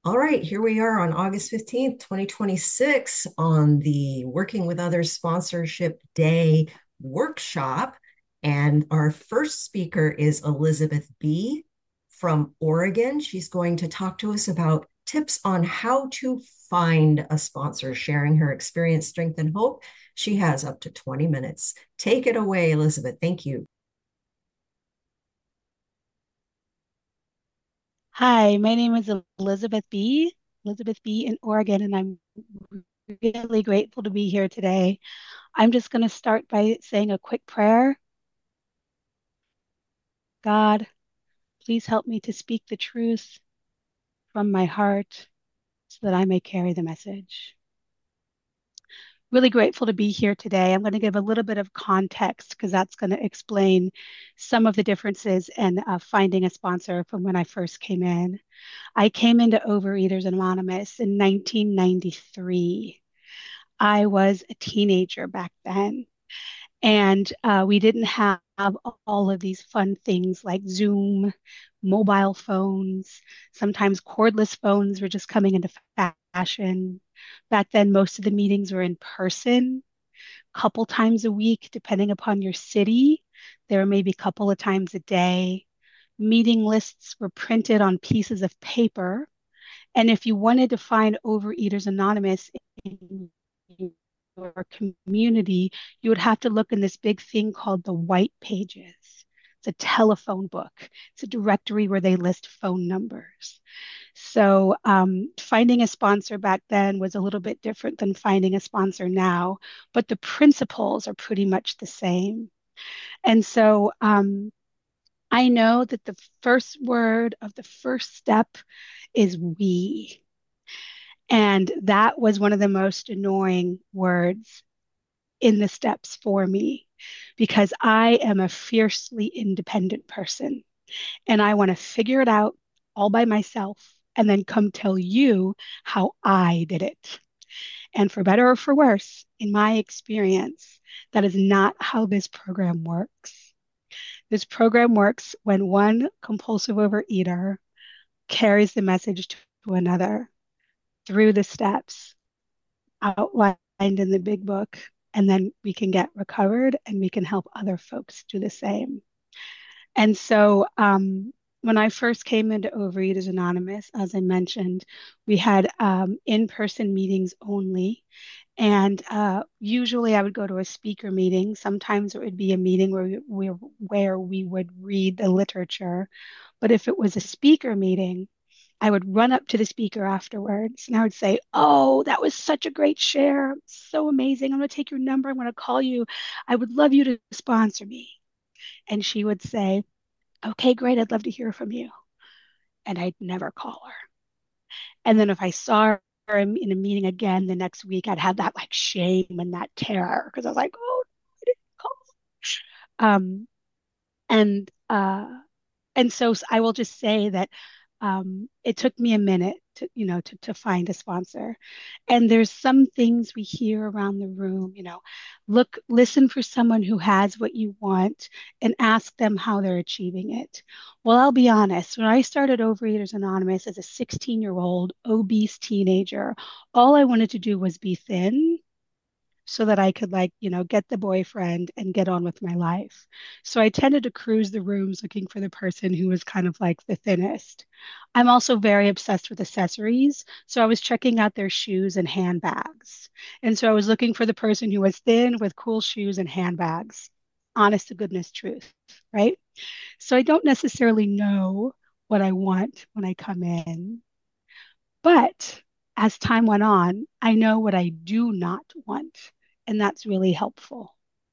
All right, here we are on August 15th, 2026, on the Working with Others Sponsorship Day workshop. And our first speaker is Elizabeth B. from Oregon. She's going to talk to us about tips on how to find a sponsor, sharing her experience, strength, and hope. She has up to 20 minutes. Take it away, Elizabeth. Thank you. Hi, my name is Elizabeth B. in Oregon, and I'm really grateful to be here today. I'm just going to start by saying a quick prayer. God, please help me to speak the truth from my heart so that I may carry the message. Really grateful to be here today. I'm going to give a little bit of context because that's going to explain some of the differences in finding a sponsor from when I first came in. I came into Overeaters Anonymous in 1993. I was a teenager back then, and we didn't have all of these fun things like Zoom, mobile phones. Sometimes cordless phones were just coming into fashion. Back then, most of the meetings were in person, couple times a week, depending upon your city. There were maybe a couple of times a day. Meeting lists were printed on pieces of paper, and if you wanted to find Overeaters Anonymous in your community, you would have to look in this big thing called the White Pages. It's a telephone book. It's a directory where they list phone numbers. So finding a sponsor back then was a little bit different than finding a sponsor now, but the principles are pretty much the same. And so I know that the first word of the first step is we. And that was one of the most annoying words in the steps for me because I am a fiercely independent person and I want to figure it out all by myself and then come tell you how I did it. And for better or for worse, in my experience, that is not how this program works. This program works when one compulsive overeater carries the message to another through the steps outlined in the big book, and then we can get recovered and we can help other folks do the same. And so, when I first came into Overeaters Anonymous, as I mentioned, we had in-person meetings only. And usually I would go to a speaker meeting. Sometimes it would be a meeting where we would read the literature. But if it was a speaker meeting, I would run up to the speaker afterwards and I would say, "Oh, that was such a great share. So amazing. I'm going to take your number. I'm going to call you. I would love you to sponsor me." And she would say, "Okay, great. I'd love to hear from you." And I'd never call her. And then if I saw her in a meeting again the next week, I'd have that like shame and that terror because I was like, "Oh, I didn't call." And so I will just say that it took me a minute to find a sponsor. And there's some things we hear around the room, listen for someone who has what you want and ask them how they're achieving it. Well, I'll be honest, when I started Overeaters Anonymous as a 16-year-old obese teenager, all I wanted to do was be thin so that I could get the boyfriend and get on with my life. So I tended to cruise the rooms looking for the person who was kind of like the thinnest. I'm also very obsessed with accessories. So I was checking out their shoes and handbags. And so I was looking for the person who was thin with cool shoes and handbags. Honest to goodness truth, right? So I don't necessarily know what I want when I come in, but as time went on, I know what I do not want, and that's really helpful.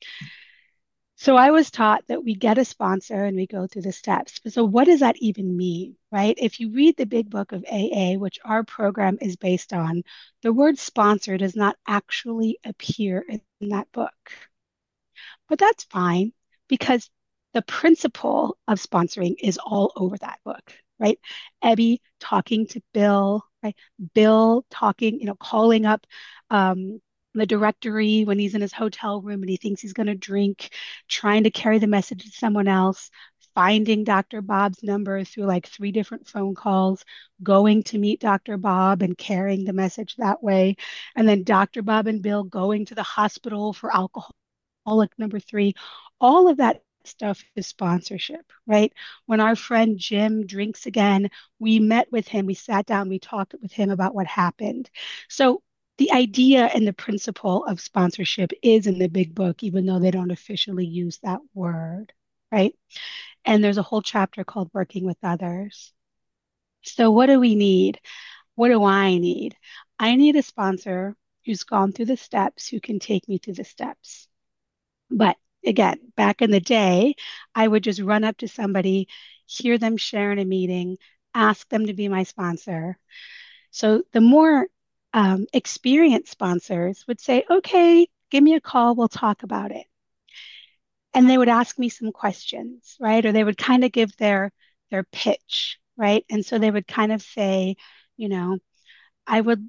So I was taught that we get a sponsor and we go through the steps. So what does that even mean, right? If you read the big book of AA, which our program is based on, the word sponsor does not actually appear in that book. But that's fine because the principle of sponsoring is all over that book, right? Ebby talking to Bill, right? Bill talking, calling up the directory when he's in his hotel room and he thinks he's going to drink, trying to carry the message to someone else. finding Dr. Bob's number through like three different phone calls, going to meet Dr. Bob and carrying the message that way, and then Dr. Bob and Bill going to the hospital for alcoholic number three. All of that stuff is sponsorship, right? When our friend Jim drinks again, we met with him, we sat down, we talked with him about what happened. So the idea and the principle of sponsorship is in the big book, even though they don't officially use that word, right? And there's a whole chapter called Working with Others. So, what do we need? What do I need? I need a sponsor who's gone through the steps, who can take me through the steps. But again, back in the day, I would just run up to somebody, hear them share in a meeting, ask them to be my sponsor. So the more experienced sponsors would say, okay, give me a call, we'll talk about it. And they would ask me some questions, right? Or they would kind of give their pitch, right? And so they would kind of say, you know, I would,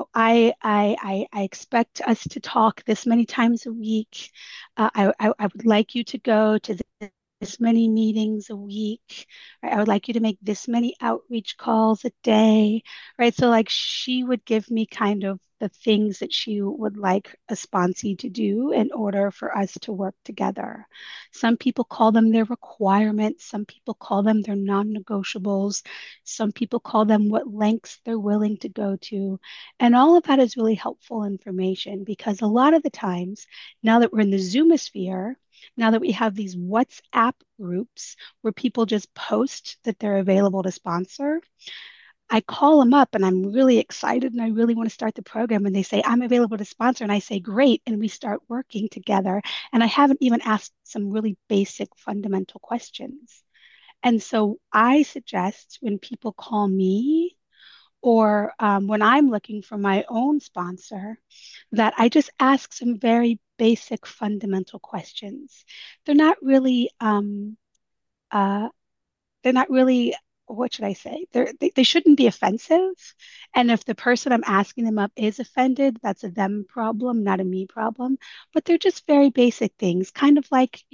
I expect us to talk this many times a week. I would like you to go to this many meetings a week. Right? I would like you to make this many outreach calls a day, right? So like she would give me kind of the things that she would like a sponsee to do in order for us to work together. Some people call them their requirements. Some people call them their non-negotiables. Some people call them what lengths they're willing to go to. And all of that is really helpful information because a lot of the times, now that we're in the Zoomosphere, now that we have these WhatsApp groups where people just post that they're available to sponsor, I call them up and I'm really excited and I really want to start the program. And they say, I'm available to sponsor. And I say, great. And we start working together. And I haven't even asked some really basic fundamental questions. And so I suggest when people call me or when I'm looking for my own sponsor, that I just ask some very basic fundamental questions. They're not really, uh, they're not really, what should I say? They shouldn't be offensive. And if the person I'm asking them up is offended, that's a them problem, not a me problem. But they're just very basic things, kind of like,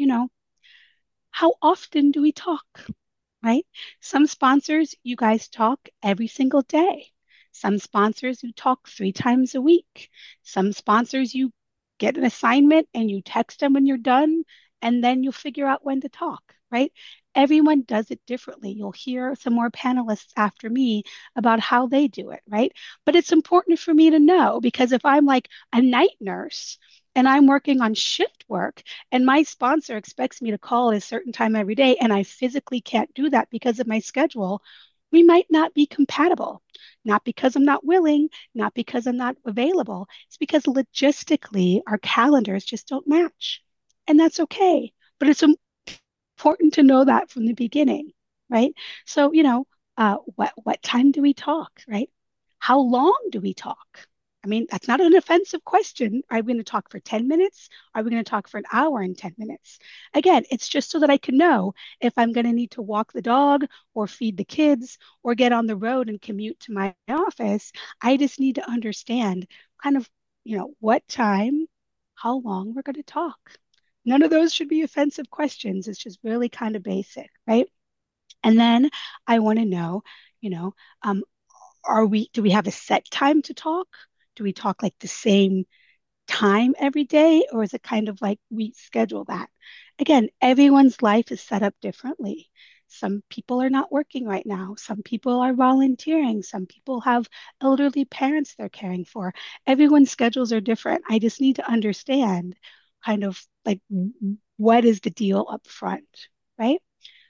how often do we talk? Right? Some sponsors, you guys talk every single day. Some sponsors, you talk three times a week. Some sponsors, you get an assignment and you text them when you're done, and then you'll figure out when to talk, right? Everyone does it differently. You'll hear some more panelists after me about how they do it, right? But it's important for me to know because if I'm like a night nurse and I'm working on shift work, and my sponsor expects me to call at a certain time every day, and I physically can't do that because of my schedule, we might not be compatible. Not because I'm not willing, not because I'm not available. It's because logistically our calendars just don't match. And that's okay. But it's important to know that from the beginning, right? So, what time do we talk, right? How long do we talk? I mean, that's not an offensive question. Are we going to talk for 10 minutes? Are we going to talk for an hour and 10 minutes? Again, it's just so that I can know if I'm going to need to walk the dog or feed the kids or get on the road and commute to my office. I just need to understand kind of, what time, how long we're going to talk. None of those should be offensive questions. It's just really kind of basic, right? And then I want to know, you know, um, do we have a set time to talk? Do we talk like the same time every day, or is it kind of like we schedule that? Again, everyone's life is set up differently. Some people are not working right now. Some people are volunteering. Some people have elderly parents they're caring for. Everyone's schedules are different. I just need to understand kind of like what is the deal up front, right?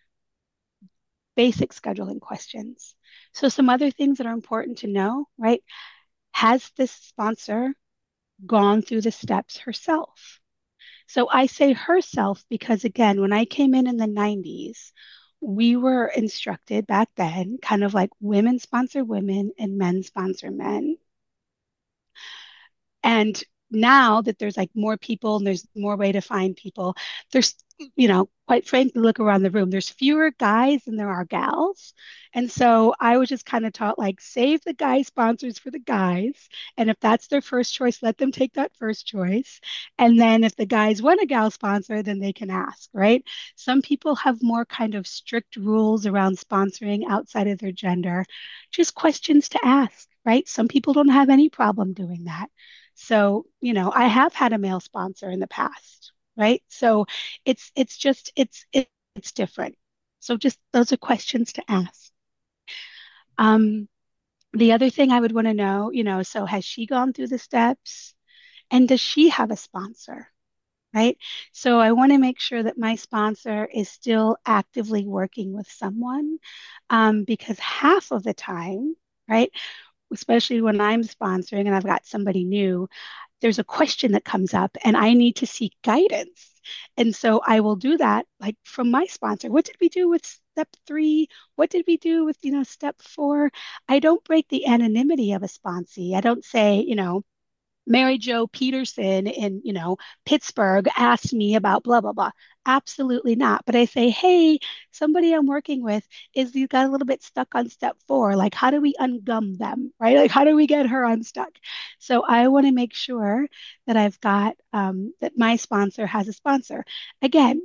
Basic scheduling questions. So, some other things that are important to know, right? Has this sponsor gone through the steps herself? So I say herself because, again, when I came in the 90s, we were instructed back then, kind of like women sponsor women and men sponsor men. And now that there's like more people and there's more way to find people, there's, quite frankly, look around the room, there's fewer guys than there are gals. And so I was just kind of taught like save the guy sponsors for the guys. And if that's their first choice, let them take that first choice. And then if the guys want a gal sponsor, then they can ask, right? Some people have more kind of strict rules around sponsoring outside of their gender, just questions to ask, right? Some people don't have any problem doing that. So, I have had a male sponsor in the past, right? So it's just it's different. So just those are questions to ask. Um, the other thing I would want to know, so has she gone through the steps and does she have a sponsor? Right. So I want to make sure that my sponsor is still actively working with someone because half of the time, right, especially when I'm sponsoring and I've got somebody new, there's a question that comes up and I need to seek guidance. And so I will do that like from my sponsor. What did we do with step 3? What did we do with, step 4? I don't break the anonymity of a sponsee. I don't say, Mary Jo Peterson in, Pittsburgh asked me about blah, blah, blah. Absolutely not. But I say, hey, somebody I'm working with is you got a little bit stuck on step 4. Like, how do we ungum them, right? Like, how do we get her unstuck? So I want to make sure that I've got that my sponsor has a sponsor. Again,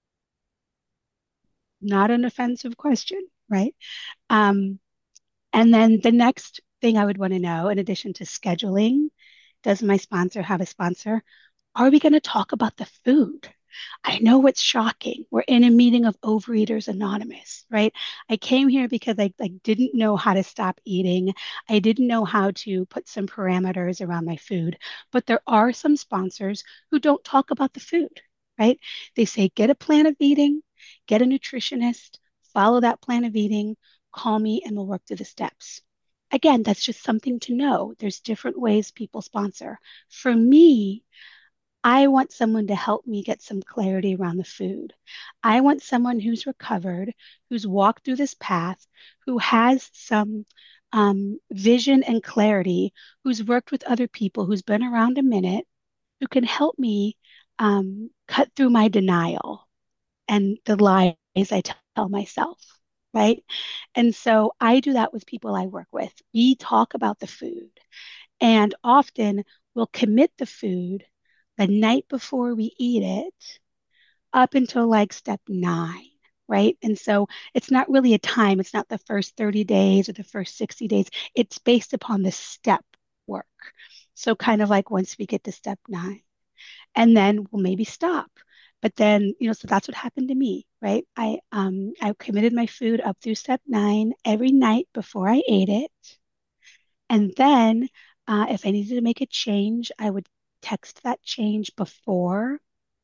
not an offensive question, right? Um, and then the next thing I would want to know, in addition to scheduling, does my sponsor have a sponsor? Are we going to talk about the food? I know it's shocking. We're in a meeting of Overeaters Anonymous, right? I came here because I didn't know how to stop eating. I didn't know how to put some parameters around my food. But there are some sponsors who don't talk about the food, right? They say, get a plan of eating, get a nutritionist, follow that plan of eating, call me, and we'll work through the steps. Again, that's just something to know. There's different ways people sponsor. For me, I want someone to help me get some clarity around the food. I want someone who's recovered, who's walked through this path, who has some vision and clarity, who's worked with other people, who's been around a minute, who can help me cut through my denial and the lies I tell myself, right? And so I do that with people I work with. We talk about the food. And often we'll commit the food the night before we eat it up until like step 9, right? And so it's not really a time, it's not the first 30 days or the first 60 days. It's based upon the step work. So, kind of like once we get to step 9, and then we'll maybe stop. But then, so that's what happened to me, right? I committed my food up through step 9 every night before I ate it. And then if I needed to make a change, I would text that change before,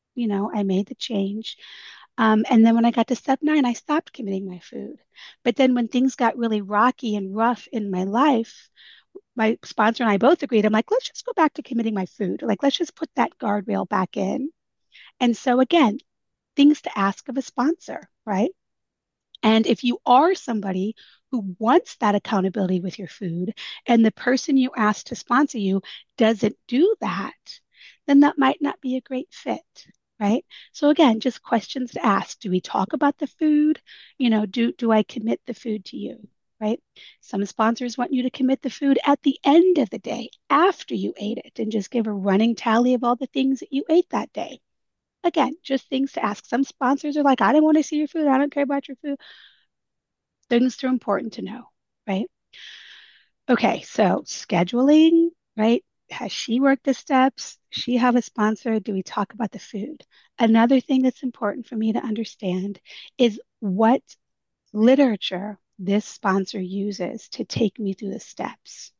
I made the change. And then when I got to step 9, I stopped committing my food. But then when things got really rocky and rough in my life, my sponsor and I both agreed, I'm like, let's just go back to committing my food. Like, let's just put that guardrail back in. And so, again, things to ask of a sponsor, right? And if you are somebody who wants that accountability with your food and the person you ask to sponsor you doesn't do that, then that might not be a great fit, right? So again, just questions to ask. Do we talk about the food? Do I commit the food to you? Right? Some sponsors want you to commit the food at the end of the day after you ate it and just give a running tally of all the things that you ate that day. Again, just things to ask. Some sponsors are like, I don't want to see your food. I don't care about your food. Things are important to know, right? Okay, so scheduling, right? Has she worked the steps? She have a sponsor? Do we talk about the food? Another thing that's important for me to understand is what literature this sponsor uses to take me through the steps.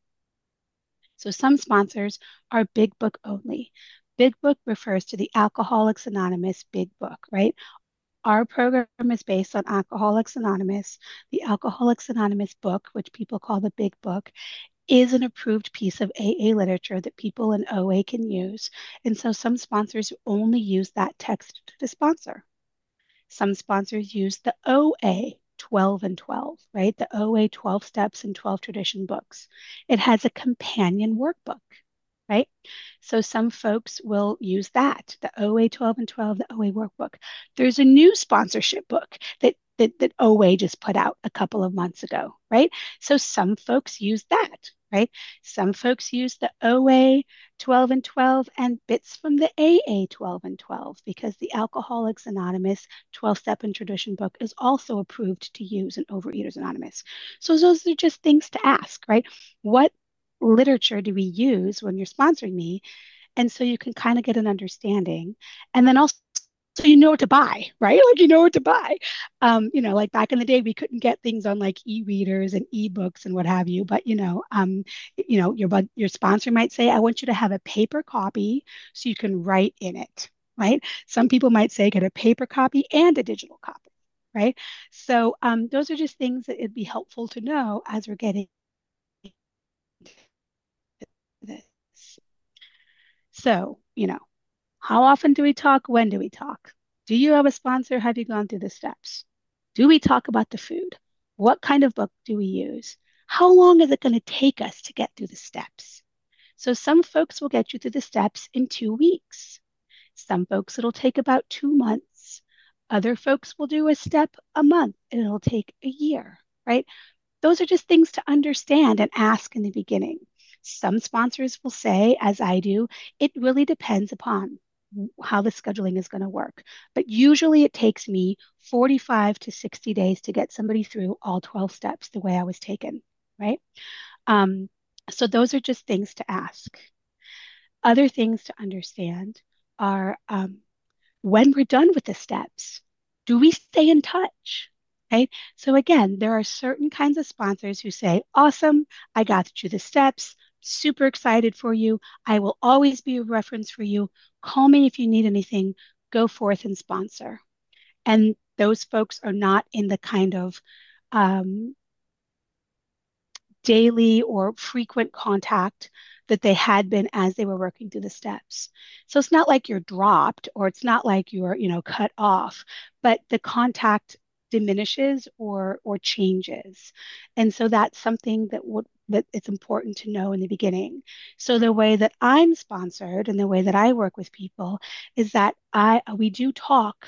So some sponsors are big book only. Big book refers to the Alcoholics Anonymous big book, right? Our program is based on Alcoholics Anonymous. The Alcoholics Anonymous book, which people call the Big Book, is an approved piece of AA literature that people in OA can use. And so some sponsors only use that text to sponsor. Some sponsors use the OA 12 and 12, right? The OA 12 steps and 12 tradition books. It has a companion workbook. right? So some folks will use that, the OA 12 and 12, the OA workbook. There's a new sponsorship book that OA just put out a couple of months ago, right? So some folks use that, right? Some folks use the OA 12 and 12 and bits from the AA 12 and 12 because the Alcoholics Anonymous 12-step and tradition book is also approved to use in Overeaters Anonymous. So those are just things to ask, right? What literature do we use when you're sponsoring me? And so you can kind of get an understanding. And then also, so you know what to buy, right? Like you know what to buy. Like back in the day, we couldn't get things on like e-readers and e-books and what have you. But your sponsor might say, "I want you to have a paper copy so you can write in it." Right? Some people might say, "Get a paper copy and a digital copy." Right? So those are just things that it'd be helpful to know as we're getting this. So, how often do we talk? When do we talk? Do you have a sponsor? Have you gone through the steps? Do we talk about the food? What kind of book do we use? How long is it going to take us to get through the steps? So, some folks will get you through the steps in 2 weeks. Some folks, it'll take about 2 months. Other folks will do a step a month and it'll take a year, right? Those are just things to understand and ask in the beginning. Some sponsors will say, as I do, it really depends upon how the scheduling is going to work. But usually it takes me 45 to 60 days to get somebody through all 12 steps the way I was taken, right? Um, so those are just things to ask. Other things to understand are when we're done with the steps, do we stay in touch? Right. So again, there are certain kinds of sponsors who say, awesome, I got you the steps, super excited for you. I will always be a reference for you. Call me if you need anything. Go forth and sponsor. And those folks are not in the kind of um, daily or frequent contact that they had been as they were working through the steps. So it's not like you're dropped or it's not like you're, cut off, but the contact diminishes or changes. And so that's something that it's important to know in the beginning. So the way that I'm sponsored and the way that I work with people is that we do talk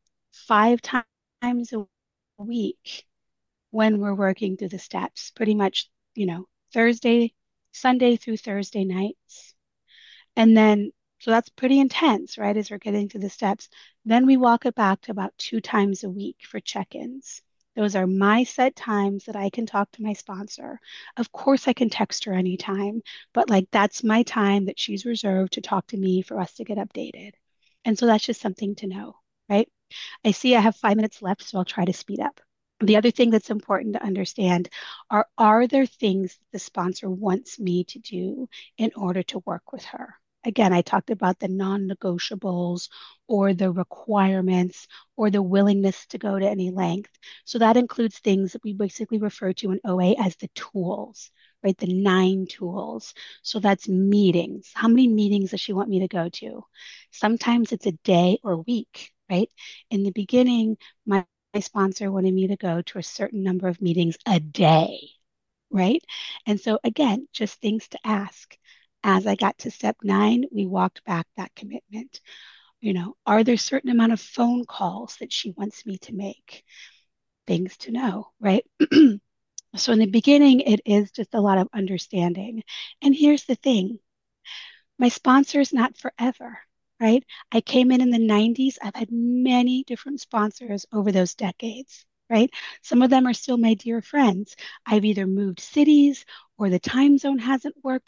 5 times a week when we're working through the steps, pretty much, Thursday, Sunday through Thursday nights. And then, so that's pretty intense, right? As we're getting through the steps. Then we walk it back to about 2 times a week for check ins. Those are my set times that I can talk to my sponsor. Of course, I can text her anytime, but like that's my time that she's reserved to talk to me for us to get updated. And so that's just something to know, right? I see I have 5 minutes left, so I'll try to speed up. The other thing that's important to understand are there things the sponsor wants me to do in order to work with her? Again, I talked about the non-negotiables or the requirements or the willingness to go to any length. So that includes things that we basically refer to in OA as the tools, right? The 9 tools. So that's meetings. How many meetings does she want me to go to? Sometimes it's a day or week, right? In the beginning, my sponsor wanted me to go to a certain number of meetings a day, right? And so, again, just things to ask. As I got to step 9, we walked back that commitment. Are there certain amount of phone calls that she wants me to make? Things to know, right? So, in the beginning, it is just a lot of understanding. And here's the thing, my sponsor is not forever, right? I came in the 90s. I've had many different sponsors over those decades, right? Some of them are still my dear friends. I've either moved cities or the time zone hasn't worked,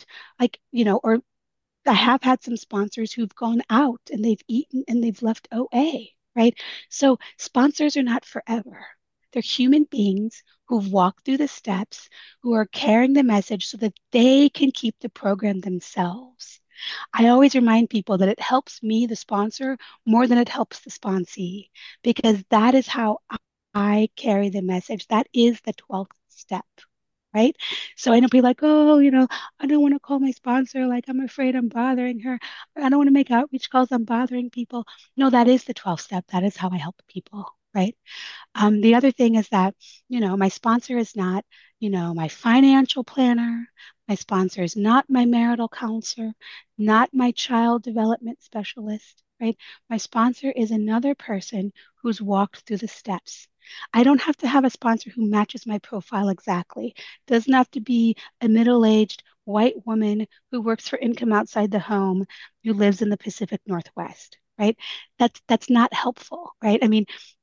or I have had some sponsors who've gone out and they've eaten and they've left OA, right? So sponsors are not forever. They're human beings who've walked through the steps, who are carrying the message so that they can keep the program themselves. I always remind people that it helps me, the sponsor, more than it helps the sponsee, because that is how I carry the message. That is the 12th step, right? So I know people like, oh, I don't want to call my sponsor. Like, I'm afraid I'm bothering her. I don't want to make outreach calls. I'm bothering people. No, that is the 12th step. That is how I help people, right? The other thing is that, my sponsor is not my financial planner. My sponsor is not my marital counselor, not my child development specialist, right? My sponsor is another person who's walked through the steps. I don't have to have a sponsor who matches my profile exactly. Doesn't have to be a middle-aged white woman who works for income outside the home who lives in the Pacific Northwest, right? That's not helpful, right? I mean,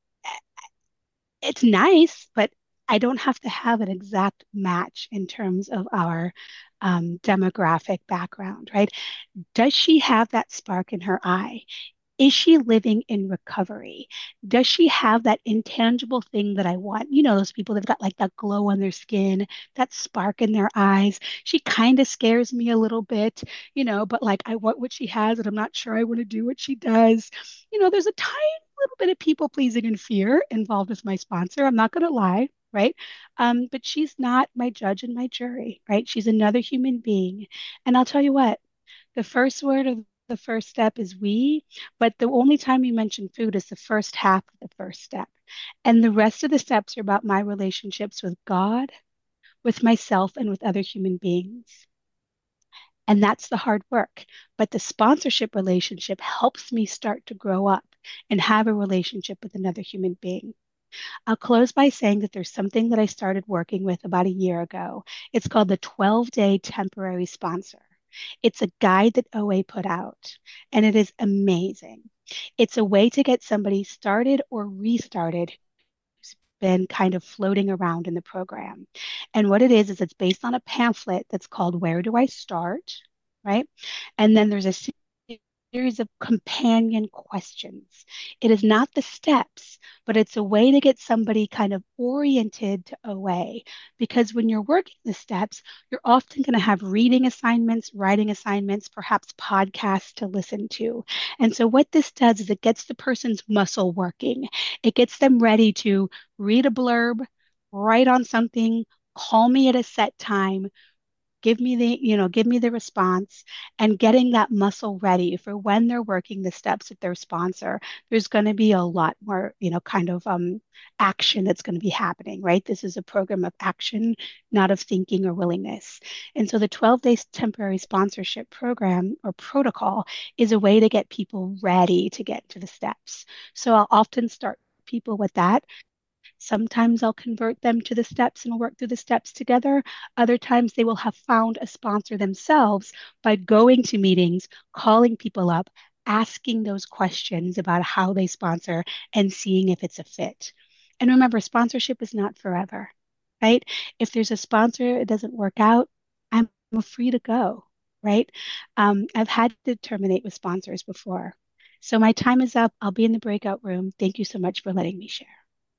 it's nice, but I don't have to have an exact match in terms of our demographic background, right? Does she have that spark in her eye? Is she living in recovery? Does she have that intangible thing that I want? Those people that've got like that glow on their skin, that spark in their eyes. She kind of scares me a little bit, but like I want what she has and I'm not sure I want to do what she does. There's a tiny little bit of people pleasing and fear involved with my sponsor. I'm not going to lie. Right. But she's not my judge and my jury, right? She's another human being. And I'll tell you what, the first word of the first step is we, but the only time you mention food is the first half of the first step. And the rest of the steps are about my relationships with God, with myself, and with other human beings. And that's the hard work. But the sponsorship relationship helps me start to grow up and have a relationship with another human being. I'll close by saying that there's something that I started working with about a year ago. It's called the 12-day temporary sponsor. It's a guide that OA put out, and it is amazing. It's a way to get somebody started or restarted who's been kind of floating around in the program. And what it is it's based on a pamphlet that's called Where Do I Start? Right? And then there's a series of companion questions. It is not the steps, but it's a way to get somebody kind of oriented to OA. Because when you're working the steps, you're often going to have reading assignments, writing assignments, perhaps podcasts to listen to. And so, what this does is it gets the person's muscle working, it gets them ready to read a blurb, write on something, call me at a set time, give me the response, and getting that muscle ready for when they're working the steps with their sponsor. There's going to be a lot more, kind of action that's going to be happening, right? This is a program of action, not of thinking or willingness. And so the 12 days temporary sponsorship program or protocol is a way to get people ready to get to the steps. So I'll often start people with that. Sometimes I'll convert them to the steps and we'll work through the steps together. Other times they will have found a sponsor themselves by going to meetings, calling people up, asking those questions about how they sponsor and seeing if it's a fit. And remember, sponsorship is not forever, right? If there's a sponsor, it doesn't work out, I'm free to go, right? I've had to terminate with sponsors before. So my time is up. I'll be in the breakout room. Thank you so much for letting me share.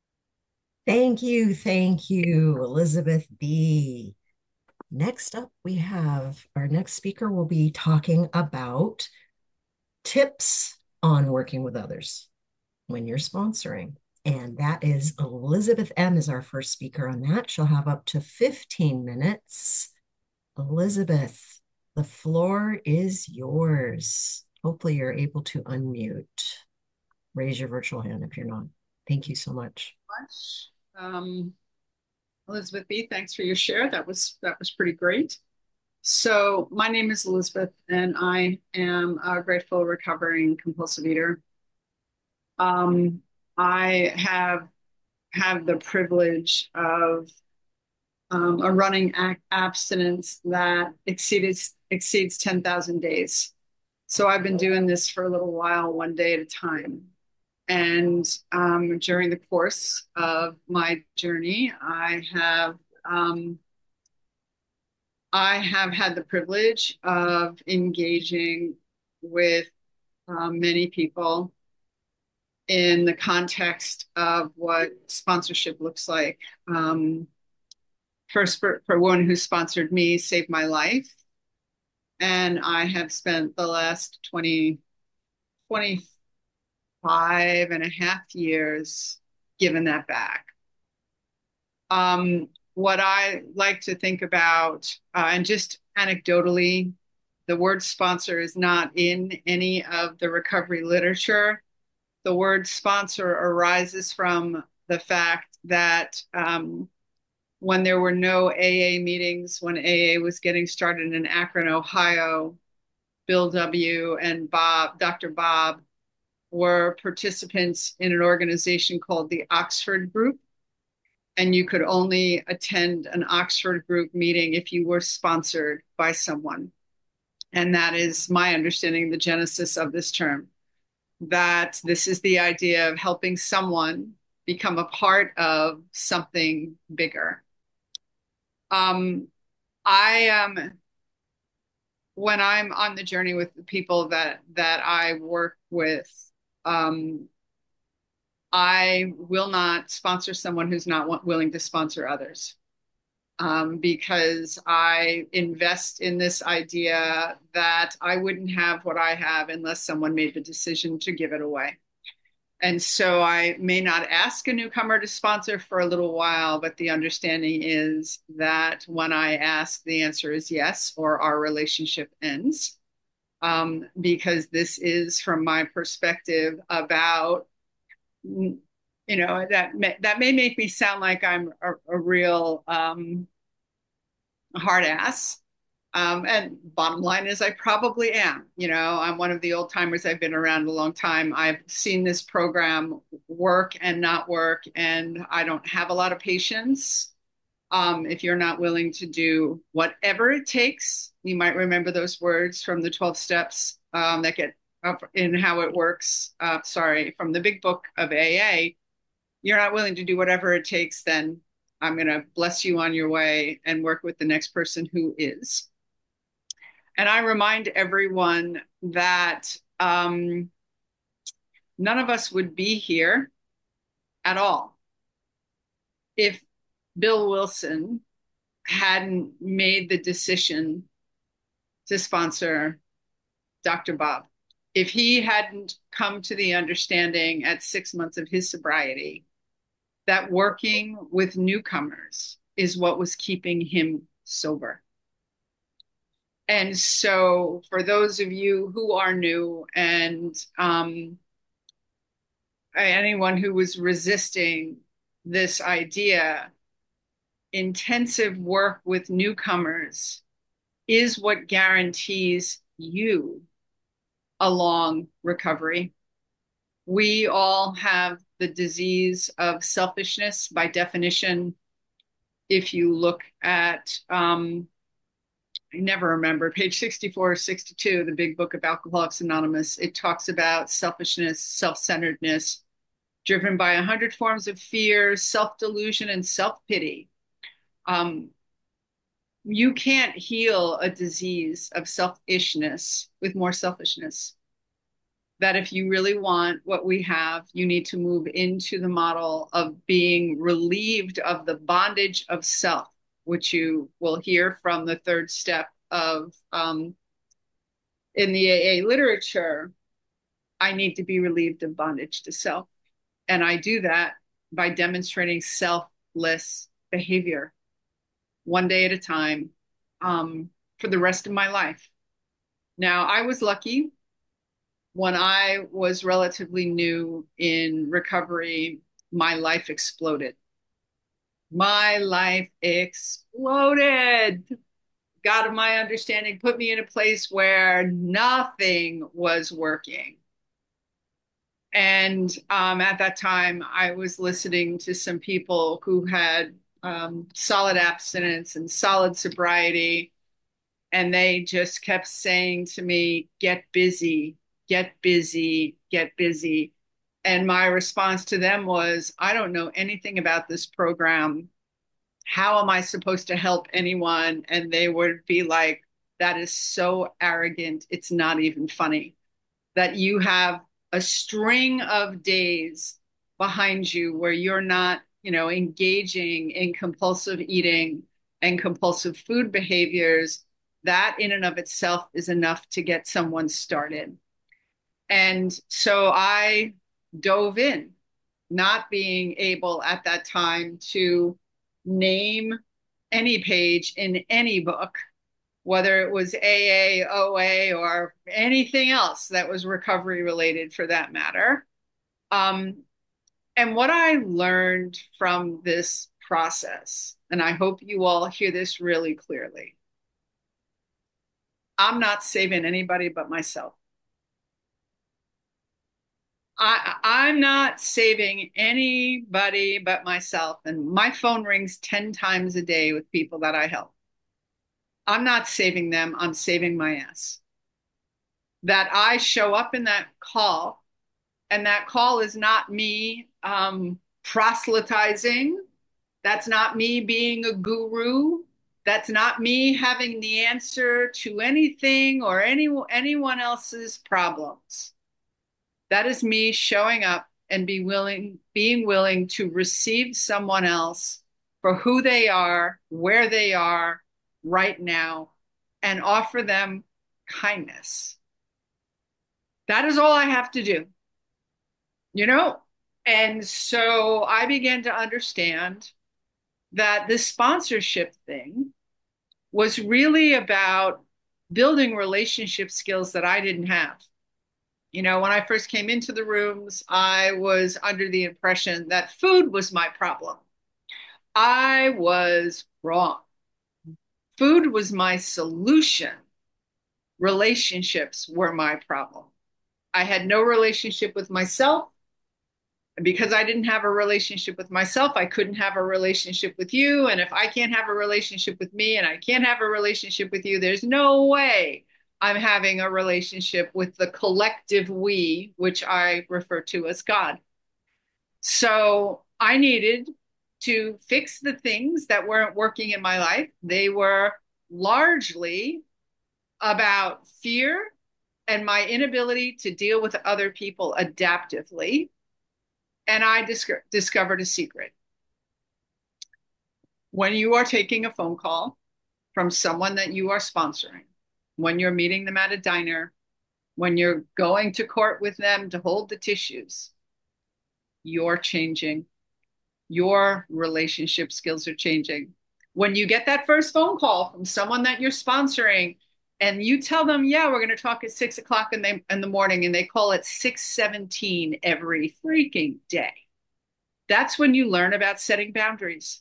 Thank you, Elizabeth B. Next up, we have our next speaker will be talking about tips on working with others when you're sponsoring. And that is Elizabeth M. is our first speaker on that. She'll have up to 15 minutes. Elizabeth, the floor is yours. Hopefully you're able to unmute. Raise your virtual hand if you're not. Thank you so much. Um, Elizabeth B., thanks for your share. That was pretty great. So my name is Elizabeth, and I am a grateful recovering compulsive eater. I have the privilege of a running abstinence that exceeds 10,000 days. So I've been doing this for a little while, one day at a time. And during the course of my journey, I have had the privilege of engaging with many people in the context of what sponsorship looks like. First, for one who sponsored me, saved my life. And I have spent the last 25 and a half years giving that back. What I like to think about, and just anecdotally, the word sponsor is not in any of the recovery literature. The word sponsor arises from the fact that when there were no AA meetings, when AA was getting started in Akron, Ohio, Bill W. and Dr. Bob were participants in an organization called the Oxford Group. And you could only attend an Oxford Group meeting if you were sponsored by someone. And that is my understanding, the genesis of this term, that this is the idea of helping someone become a part of something bigger. When I'm on the journey with the people that I work with, I will not sponsor someone who's not willing to sponsor others, because I invest in this idea that I wouldn't have what I have unless someone made the decision to give it away. And so I may not ask a newcomer to sponsor for a little while, but the understanding is that when I ask, the answer is yes, or our relationship ends. Because this is, from my perspective, about, that may make me sound like I'm a real hard ass. And bottom line is I probably am. I'm one of the old timers. I've been around a long time. I've seen this program work and not work, and I don't have a lot of patience. If you're not willing to do whatever it takes, you might remember those words from the 12 steps that get up in how it works. From the big book of AA. You're not willing to do whatever it takes, then I'm going to bless you on your way and work with the next person who is. And I remind everyone that none of us would be here at all if Bill Wilson hadn't made the decision to sponsor Dr. Bob. If he hadn't come to the understanding at 6 months of his sobriety that working with newcomers is what was keeping him sober. And so for those of you who are new, and anyone who was resisting this idea, intensive work with newcomers is what guarantees you a long recovery. We all have the disease of selfishness by definition. If you look at, I never remember, page 64 or 62, the big book of Alcoholics Anonymous, it talks about selfishness, self-centeredness, driven by 100 forms of fear, self-delusion, and self-pity. You can't heal a disease of selfishness with more selfishness. That if you really want what we have, you need to move into the model of being relieved of the bondage of self, which you will hear from the third step of, in the AA literature, I need to be relieved of bondage to self. And I do that by demonstrating selfless behavior, one day at a time, for the rest of my life. Now, I was lucky. When I was relatively new in recovery, my life exploded. My life exploded. God of my understanding put me in a place where nothing was working. And at that time, I was listening to some people who had solid abstinence and solid sobriety. And they just kept saying to me, get busy, get busy, get busy. And my response to them was, I don't know anything about this program. How am I supposed to help anyone? And they would be like, that is so arrogant. It's not even funny that you have a string of days behind you where you're not, engaging in compulsive eating and compulsive food behaviors. That in and of itself is enough to get someone started. And so I dove in, not being able at that time to name any page in any book, whether it was AA, OA, or anything else that was recovery related for that matter. And what I learned from this process. And I hope you all hear this really clearly. I'm not saving anybody but myself. I'm not saving anybody but myself. And my phone rings 10 times a day with people that I help. I'm not saving them. I'm saving my ass. That I show up in that call, and that call is not me proselytizing. That's not me being a guru. That's not me having the answer to anything or anyone else's problems. That is me showing up and being willing to receive someone else for who they are, where they are right now, and offer them kindness. That is all I have to do, you know? And so I began to understand that this sponsorship thing was really about building relationship skills that I didn't have. You know, when I first came into the rooms, I was under the impression that food was my problem. I was wrong. Food was my solution. Relationships were my problem. I had no relationship with myself. And because I didn't have a relationship with myself, I couldn't have a relationship with you. And if I can't have a relationship with me and I can't have a relationship with you, there's no way I'm having a relationship with the collective we, which I refer to as God. So I needed to fix the things that weren't working in my life. They were largely about fear and my inability to deal with other people adaptively. And I discovered a secret. When you are taking a phone call from someone that you are sponsoring, when you're meeting them at a diner, when you're going to court with them to hold the tissues, you're changing. Your relationship skills are changing. When you get that first phone call from someone that you're sponsoring and you tell them, yeah, we're going to talk at 6 o'clock in the morning, and they call it 6:17 every freaking day. That's when you learn about setting boundaries.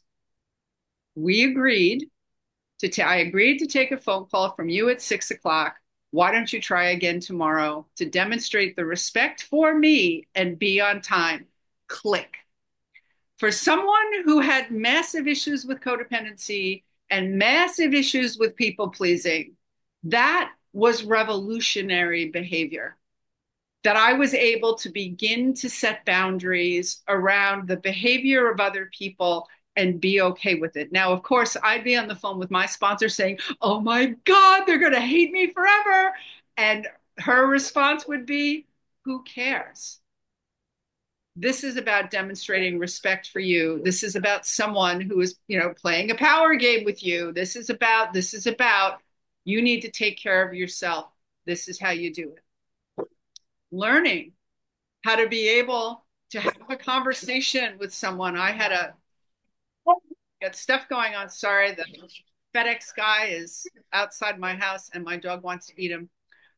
I agreed to take a phone call from you at 6 o'clock. Why don't you try again tomorrow to demonstrate the respect for me and be on time? Click. For someone who had massive issues with codependency and massive issues with people pleasing, that was revolutionary behavior. That I was able to begin to set boundaries around the behavior of other people and be okay with it. Now, of course, I'd be on the phone with my sponsor saying, oh my God, they're going to hate me forever. And her response would be, who cares? This is about demonstrating respect for you. This is about someone who is, playing a power game with you. This is about, you need to take care of yourself. This is how you do it. Learning how to be able to have a conversation with someone. I got stuff going on. Sorry, the FedEx guy is outside my house and my dog wants to eat him.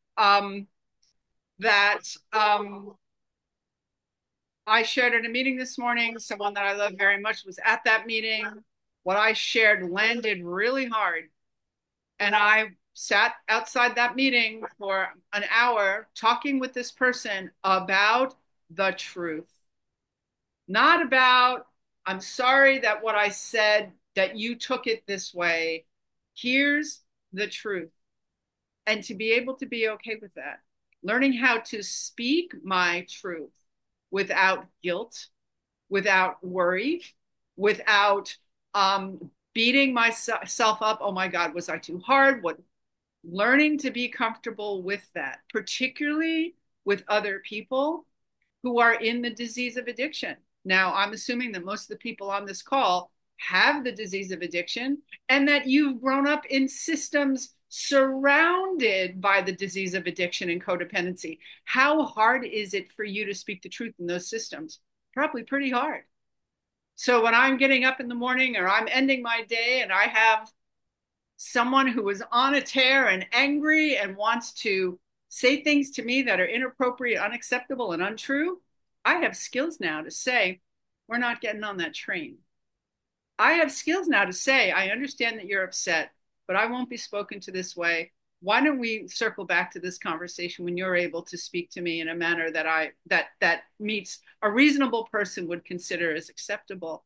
I shared at a meeting this morning. Someone that I love very much was at that meeting. What I shared landed really hard. And I sat outside that meeting for an hour talking with this person about the truth. Not about, I'm sorry that what I said, that you took it this way. Here's the truth. And to be able to be okay with that. Learning how to speak my truth without guilt, without worry, without beating myself up. Oh my God, was I too hard? Learning to be comfortable with that, particularly with other people who are in the disease of addiction. Now, I'm assuming that most of the people on this call have the disease of addiction and that you've grown up in systems surrounded by the disease of addiction and codependency. How hard is it for you to speak the truth in those systems? Probably pretty hard. So when I'm getting up in the morning or I'm ending my day and I have someone who is on a tear and angry and wants to say things to me that are inappropriate, unacceptable, and untrue, I have skills now to say, we're not getting on that train. I have skills now to say, I understand that you're upset, but I won't be spoken to this way. Why don't we circle back to this conversation when you're able to speak to me in a manner that meets a reasonable person would consider as acceptable?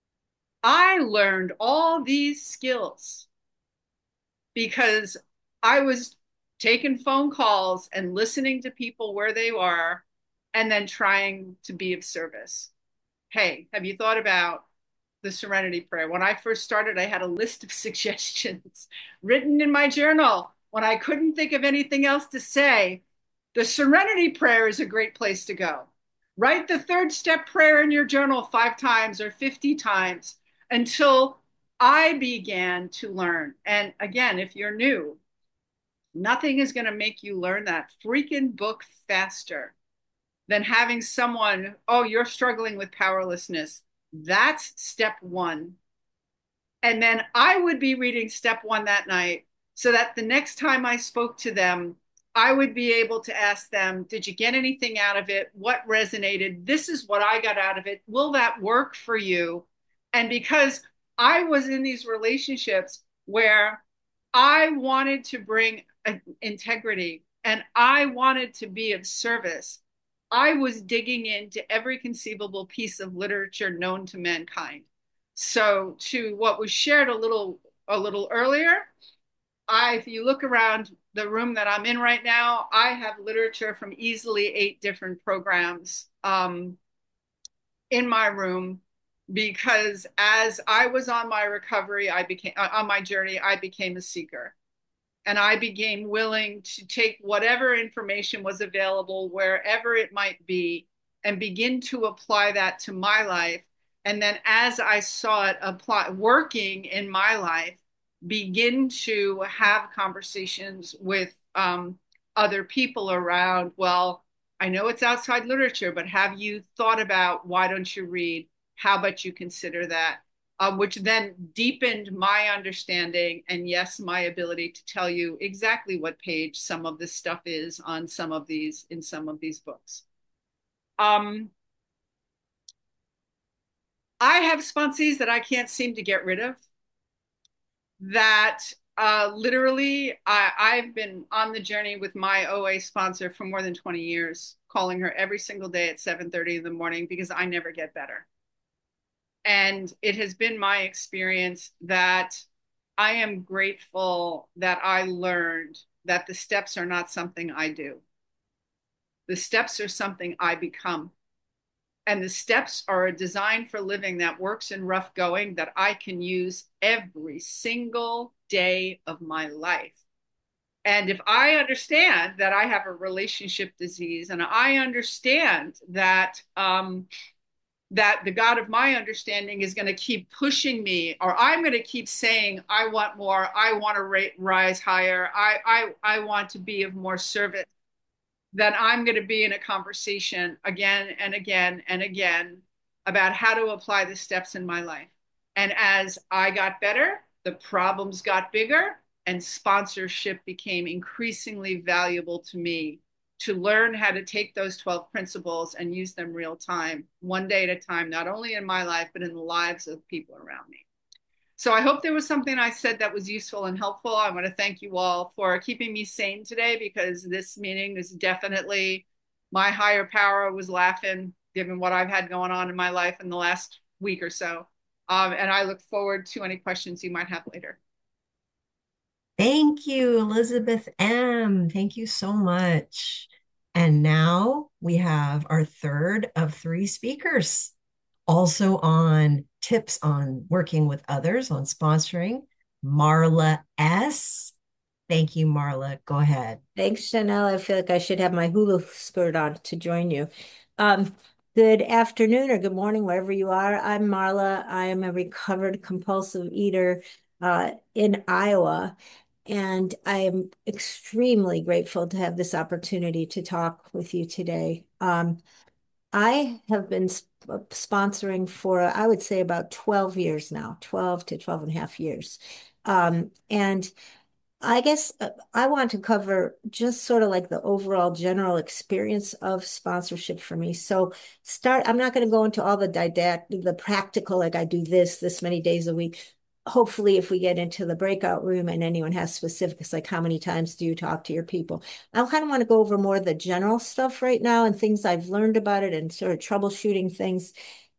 I learned all these skills because I was taking phone calls and listening to people where they are and then trying to be of service. Hey, have you thought about the Serenity Prayer? When I first started, I had a list of suggestions written in my journal. When I couldn't think of anything else to say, the Serenity Prayer is a great place to go. Write the third step prayer in your journal 5 times or 50 times until I began to learn. And again, if you're new, nothing is going to make you learn that freaking book faster than having someone, oh, you're struggling with powerlessness. That's step one. And then I would be reading step one that night so that the next time I spoke to them, I would be able to ask them, did you get anything out of it? What resonated? This is what I got out of it. Will that work for you? And because I was in these relationships where I wanted to bring integrity and I wanted to be of service, I was digging into every conceivable piece of literature known to mankind. So to what was shared a little earlier, if you look around the room that I'm in right now, I have literature from easily 8 different programs in my room because as I was on my recovery, I became on my journey, I became a seeker. And I became willing to take whatever information was available, wherever it might be, and begin to apply that to my life. And then as I saw it working in my life, begin to have conversations with other people around, well, I know it's outside literature, but have you thought about why don't you read? How about you consider that? Which then deepened my understanding and yes, my ability to tell you exactly what page some of this stuff is on some of these books. I have sponsees that I can't seem to get rid of. That literally, I've been on the journey with my OA sponsor for more than 20 years, calling her every single day at 7:30 in the morning because I never get better. And it has been my experience that I am grateful that I learned that the steps are not something I do. The steps are something I become. And the steps are a design for living that works in rough going that I can use every single day of my life. And if I understand that I have a relationship disease and I understand that that the God of my understanding is going to keep pushing me, or I'm going to keep saying, I want more, I want to rise higher, I want to be of more service, then I'm going to be in a conversation again and again and again about how to apply the steps in my life. And as I got better, the problems got bigger, and sponsorship became increasingly valuable to me to learn how to take those 12 principles and use them real time, one day at a time, not only in my life, but in the lives of people around me. So I hope there was something I said that was useful and helpful. I want to thank you all for keeping me sane today because this meeting is definitely my higher power was laughing given what I've had going on in my life in the last week or so. And I look forward to any questions you might have later. Thank you, Elizabeth M. Thank you so much. And now we have our third of 3 speakers, also on tips on working with others, on sponsoring, Marla S. Thank you, Marla. Go ahead. Thanks, Chanel. I feel like I should have my hula skirt on to join you. Good afternoon or good morning, wherever you are. I'm Marla. I am a recovered compulsive eater in Iowa. And I am extremely grateful to have this opportunity to talk with you today. I have been sponsoring for, I would say, about 12 years now, 12 to 12 and a half years. And I guess I want to cover just sort of like the overall general experience of sponsorship for me. So I'm not going to go into all the practical, like I do this many days a week. Hopefully, if we get into the breakout room and anyone has specifics, like how many times do you talk to your people? I kind of want to go over more of the general stuff right now and things I've learned about it and sort of troubleshooting things.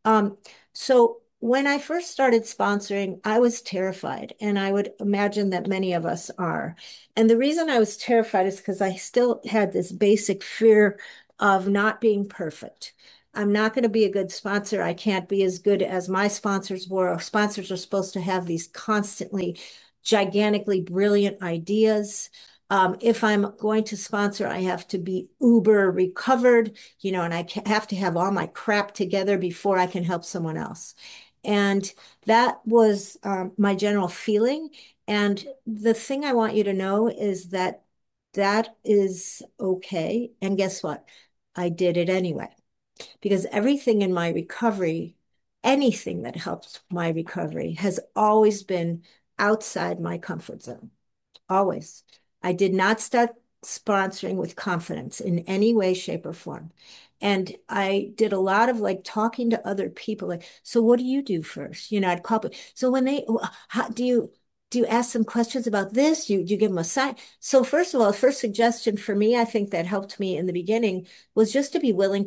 So when I first started sponsoring, I was terrified, and I would imagine that many of us are. And the reason I was terrified is because I still had this basic fear of not being perfect. I'm not going to be a good sponsor. I can't be as good as my sponsors were. Sponsors are supposed to have these constantly gigantically brilliant ideas. If I'm going to sponsor, I have to be uber recovered, and I have to have all my crap together before I can help someone else. And that was my general feeling. And the thing I want you to know is that that is okay. And guess what? I did it anyway, because everything in my recovery, anything that helps my recovery, has always been outside my comfort zone. Always. I did not start sponsoring with confidence in any way, shape, or form. And I did a lot of like talking to other people, like, so what do you do first? I'd call. So when how do you ask them questions about this? Do you give them a sign? So first of all, the first suggestion for me, I think that helped me in the beginning was just to be willing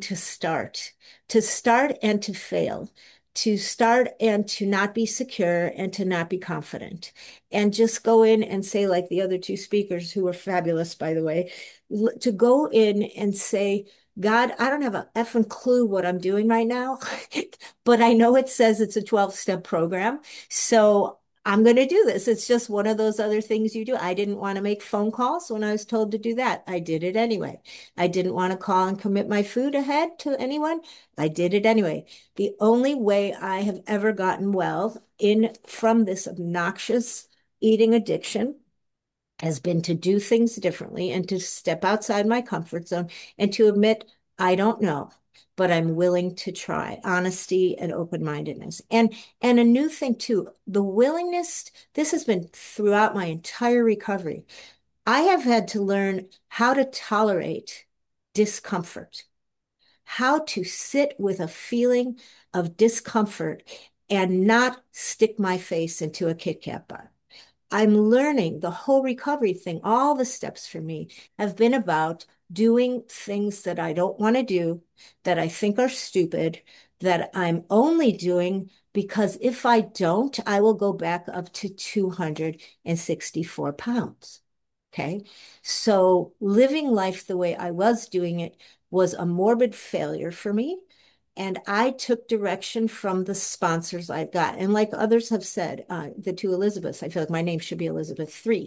to start and to fail, to start and to not be secure and to not be confident, and just go in and say, like the other two speakers who were fabulous, by the way, to go in and say, God, I don't have a effing clue what I'm doing right now, but I know it says it's a 12-step program. So I'm going to do this. It's just one of those other things you do. I didn't want to make phone calls when I was told to do that. I did it anyway. I didn't want to call and commit my food ahead to anyone. I did it anyway. The only way I have ever gotten well from this obnoxious eating addiction has been to do things differently and to step outside my comfort zone and to admit, I don't know, but I'm willing to try. Honesty and open-mindedness. And a new thing too, the willingness, this has been throughout my entire recovery. I have had to learn how to tolerate discomfort, how to sit with a feeling of discomfort and not stick my face into a Kit Kat bar. I'm learning the whole recovery thing. All the steps for me have been about doing things that I don't want to do, that I think are stupid, that I'm only doing because if I don't, I will go back up to 264 pounds. Okay. So living life the way I was doing it was a morbid failure for me. And I took direction from the sponsors I got. And like others have said, the two Elizabeths, I feel like my name should be Elizabeth 3.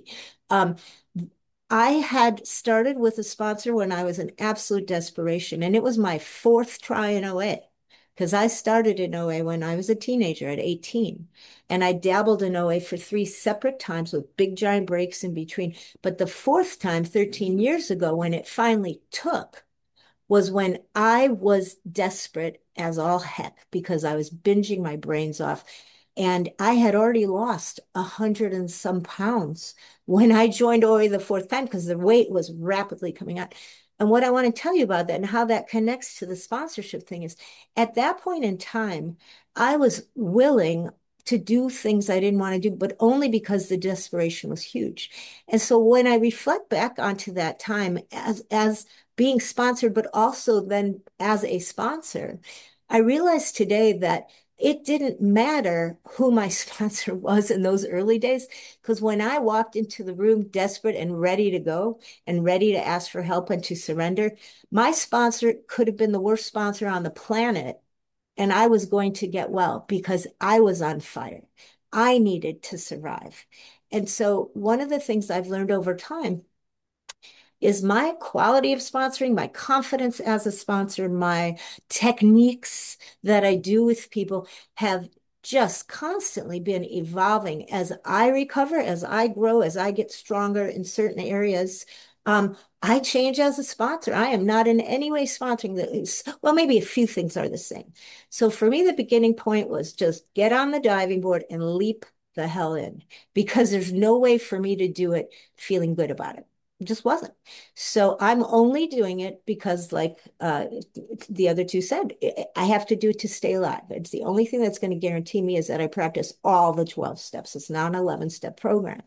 I had started with a sponsor when I was in absolute desperation, and it was my fourth try in OA, because I started in OA when I was a teenager at 18. And I dabbled in OA for 3 separate times with big giant breaks in between. But the fourth time, 13 years ago, when it finally took, was when I was desperate as all heck because I was binging my brains off. And I had already lost 100 and some pounds when I joined OA the fourth time because the weight was rapidly coming out. And what I want to tell you about that and how that connects to the sponsorship thing is at that point in time, I was willing to do things I didn't want to do, but only because the desperation was huge. And so when I reflect back onto that time as being sponsored, but also then as a sponsor, I realize today that it didn't matter who my sponsor was in those early days, because when I walked into the room desperate and ready to go and ready to ask for help and to surrender, my sponsor could have been the worst sponsor on the planet, and I was going to get well because I was on fire. I needed to survive. And so one of the things I've learned over time is my quality of sponsoring, my confidence as a sponsor, my techniques that I do with people have just constantly been evolving as I recover, as I grow, as I get stronger in certain areas. I change as a sponsor. I am not in any way sponsoring this. Well, maybe a few things are the same. So for me, the beginning point was just get on the diving board and leap the hell in, because there's no way for me to do it feeling good about it. It just wasn't. So I'm only doing it because, like the other two said, I have to do it to stay alive. It's the only thing that's going to guarantee me is that I practice all the 12 steps. It's not an 11-step program.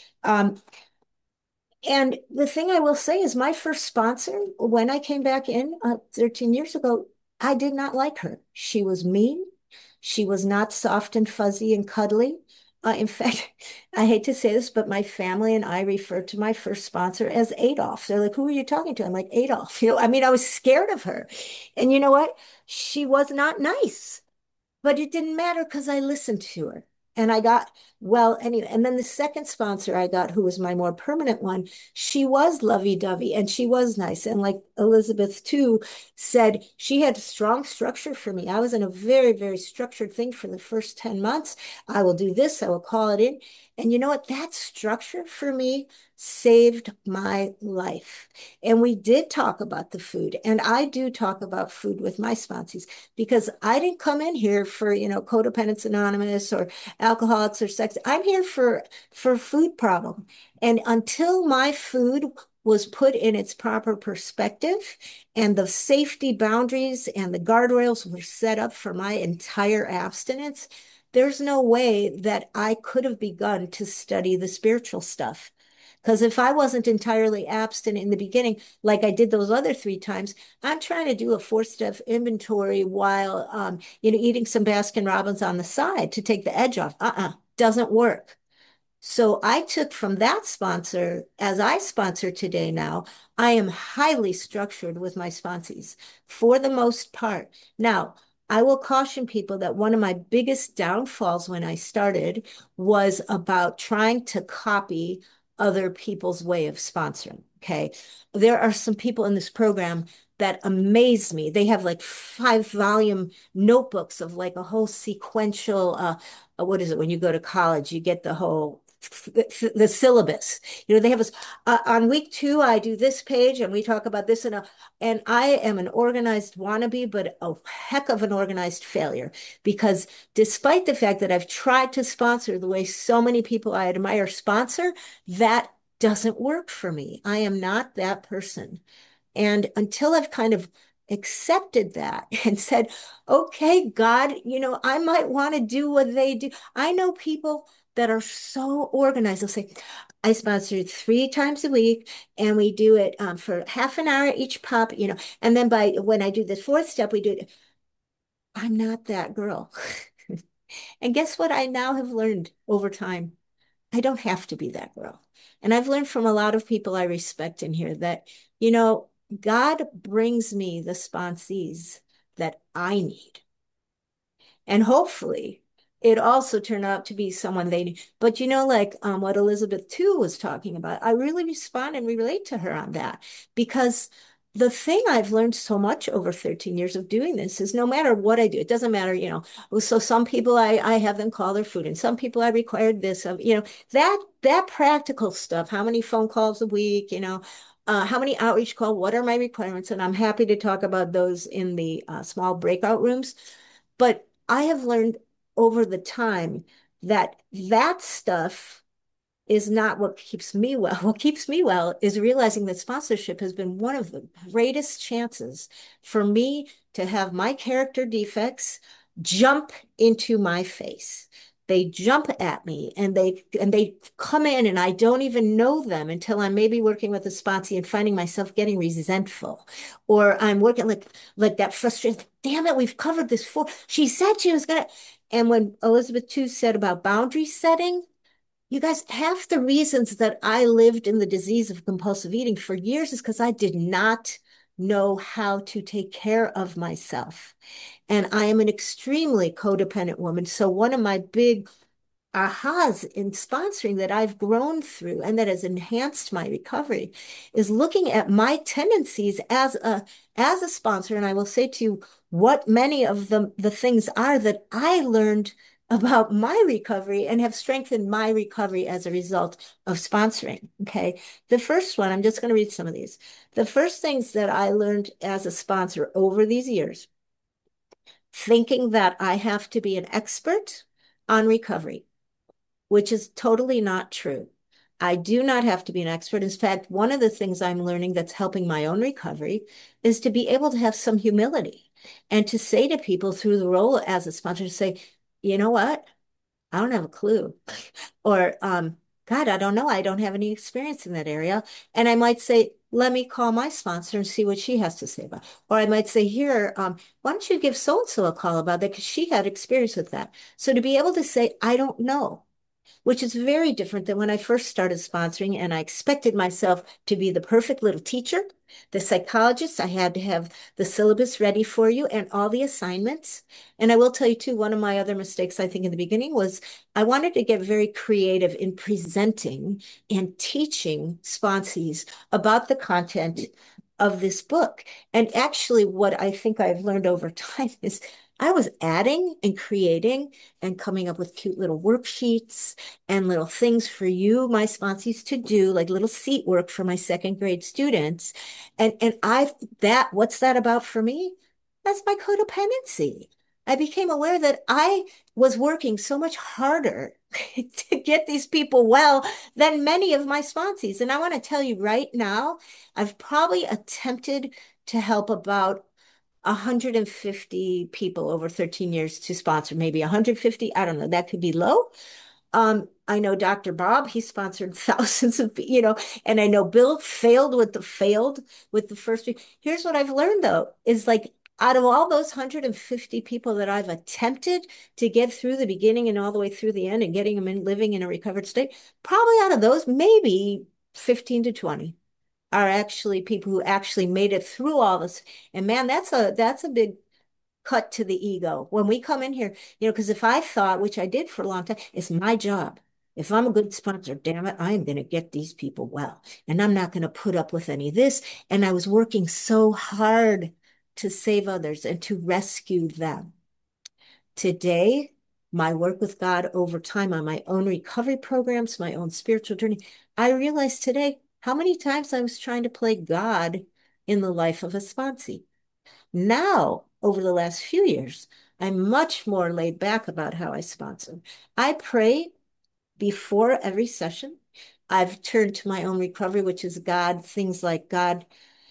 And the thing I will say is my first sponsor, when I came back in 13 years ago, I did not like her. She was mean. She was not soft and fuzzy and cuddly. In fact, I hate to say this, but my family and I refer to my first sponsor as Adolf. They're like, who are you talking to? I'm like, Adolf. I mean, I was scared of her. And you know what? She was not nice. But it didn't matter because I listened to her. And I got, well, anyway, and then the second sponsor I got, who was my more permanent one, she was lovey-dovey and she was nice. And like Elizabeth too said, she had strong structure for me. I was in a very, very structured thing for the first 10 months. I will do this, I will call it in. And you know what? That structure for me saved my life. And we did talk about the food. And I do talk about food with my sponsees because I didn't come in here for, Codependence Anonymous or Alcoholics or sex. I'm here for food problem. And until my food was put in its proper perspective and the safety boundaries and the guardrails were set up for my entire abstinence, there's no way that I could have begun to study the spiritual stuff. Because if I wasn't entirely abstinent in the beginning, like I did those other 3 times, I'm trying to do a 4-step inventory while, eating some Baskin Robbins on the side to take the edge off. Doesn't work. So I took from that sponsor, as I sponsor today now, I am highly structured with my sponsees for the most part. Now, I will caution people that one of my biggest downfalls when I started was about trying to copy other people's way of sponsoring. Okay. There are some people in this program that amaze me. They have like 5-volume notebooks of like a whole sequential, what is it? When you go to college, you get the whole the syllabus. They have us on week 2, I do this page and we talk about this and I am an organized wannabe, but a heck of an organized failure, because despite the fact that I've tried to sponsor the way so many people I admire sponsor, that doesn't work for me. I am not that person. And until I've kind of accepted that and said, okay, God, I might want to do what they do. I know people that are so organized. They'll say, I sponsor 3 times a week and we do it for half an hour each pop, and then when I do the 4th step, we do it. I'm not that girl. And guess what I now have learned over time? I don't have to be that girl. And I've learned from a lot of people I respect in here that, God brings me the sponsees that I need. And hopefully it also turned out to be someone they need. But like what Elizabeth too was talking about, I really respond and relate to her on that, because the thing I've learned so much over 13 years of doing this is no matter what I do, it doesn't matter, so some people I have them call their food, and some people I required this of, that practical stuff, how many phone calls a week, how many outreach calls, what are my requirements? And I'm happy to talk about those in the small breakout rooms. But I have learned over the time that stuff is not what keeps me well. What keeps me well is realizing that sponsorship has been one of the greatest chances for me to have my character defects jump into my face. They jump at me and they come in and I don't even know them until I'm maybe working with a sponsee and finding myself getting resentful, or I'm working like that frustration. Damn it, we've covered this for. She said she was gonna. And when Elizabeth too said about boundary setting, you guys, half the reasons that I lived in the disease of compulsive eating for years is because I did not know how to take care of myself. And I am an extremely codependent woman. So one of my big ahas in sponsoring that I've grown through and that has enhanced my recovery is looking at my tendencies as a sponsor. And I will say to you what many of the things are that I learned about my recovery and have strengthened my recovery as a result of sponsoring. Okay. The first one, I'm just going to read some of these. The first things that I learned as a sponsor over these years, thinking that I have to be an expert on recovery. which is totally not true. I do not have to be an expert. In fact, one of the things I'm learning that's helping my own recovery is to be able to have some humility and to say to people through the role as a sponsor, to say, you know what? I don't have a clue. Or, God, I don't know. I don't have any experience in that area. And I might say, let me call my sponsor and see what she has to say about it. Or I might say, here, why don't you give so-and-so a call about that? Because she had experience with that. So to be able to say, I don't know, which is very different than when I first started sponsoring and I expected myself to be the perfect little teacher, the psychologist. I had to have the syllabus ready for you and all the assignments. And I will tell you too, one of my other mistakes, I think in the beginning was I wanted to get very creative in presenting and teaching sponsees about the content of this book. And actually, what I think I've learned over time is I was adding and creating and coming up with cute little worksheets and little things for you, my sponsees, to do, like little seat work for my second grade students. And what's that about for me? That's my codependency. I became aware that I was working so much harder to get these people well than many of my sponsees. And I want to tell you right now, I've probably attempted to help about 150 people over 13 years to sponsor, maybe 150. I don't know. That could be low. I know Dr. Bob, he sponsored thousands of, and I know Bill failed with the first week. Here's what I've learned though, is like out of all those 150 people that I've attempted to get through the beginning and all the way through the end and getting them in living in a recovered state, probably out of those, maybe 15 to 20 are actually people who actually made it through all this. And man, that's a big cut to the ego when we come in here, because if I thought, which I did for a long time, it's my job. If I'm a good sponsor, damn it, I am going to get these people well. And I'm not going to put up with any of this. And I was working so hard to save others and to rescue them. Today, my work with God over time on my own recovery programs, my own spiritual journey, I realized today how many times I was trying to play God in the life of a sponsee. Now, over the last few years, I'm much more laid back about how I sponsor. I pray before every session. I've turned to my own recovery, which is God, things like God,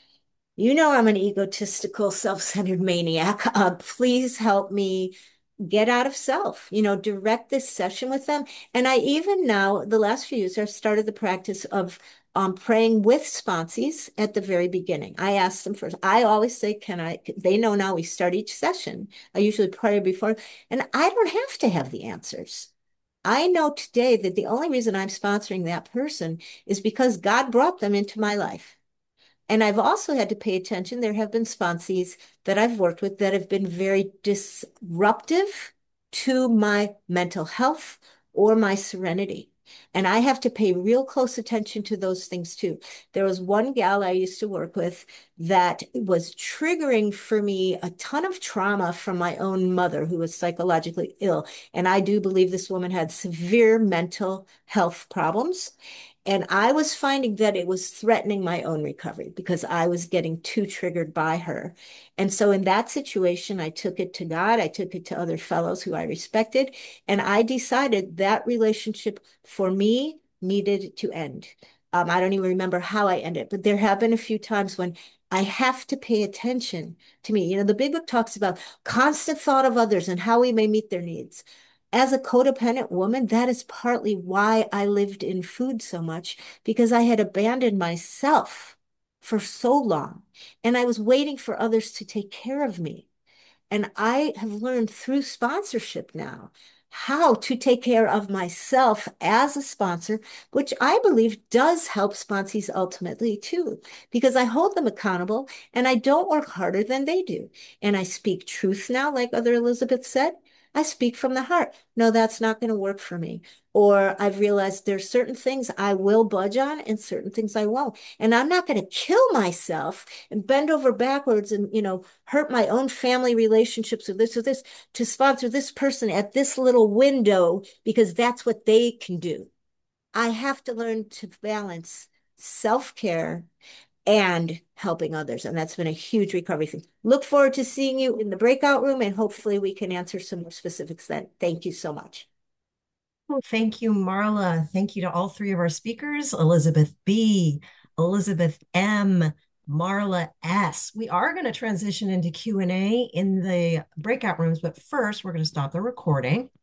I'm an egotistical, self-centered maniac. Please help me get out of self, direct this session with them. And I even now, the last few years, I've started the practice of praying with sponsees at the very beginning. I ask them first. I always say, they know now we start each session. I usually pray before, and I don't have to have the answers. I know today that the only reason I'm sponsoring that person is because God brought them into my life. And I've also had to pay attention. There have been sponsees that I've worked with that have been very disruptive to my mental health or my serenity. And I have to pay real close attention to those things too. There was one gal I used to work with that was triggering for me a ton of trauma from my own mother, who was psychologically ill. And I do believe this woman had severe mental health problems. And I was finding that it was threatening my own recovery because I was getting too triggered by her. And so in that situation, I took it to God. I took it to other fellows who I respected. And I decided that relationship for me needed to end. I don't even remember how I ended, but there have been a few times when I have to pay attention to me. The big book talks about constant thought of others and how we may meet their needs. As a codependent woman, that is partly why I lived in food so much, because I had abandoned myself for so long and I was waiting for others to take care of me. And I have learned through sponsorship now how to take care of myself as a sponsor, which I believe does help sponsees ultimately too, because I hold them accountable and I don't work harder than they do. And I speak truth now, like Other Elizabeth said. I speak from the heart. No, that's not going to work for me. Or I've realized there's certain things I will budge on and certain things I won't. And I'm not going to kill myself and bend over backwards and, hurt my own family relationships with this to sponsor this person at this little window because that's what they can do. I have to learn to balance self-care and helping others. And that's been a huge recovery thing. Look forward to seeing you in the breakout room, and hopefully we can answer some more specifics then. Thank you so much. Oh, thank you, Marla. Thank you to all three of our speakers, Elizabeth B., Elizabeth M., Marla S. We are going to transition into Q&A in the breakout rooms, but first we're going to stop the recording.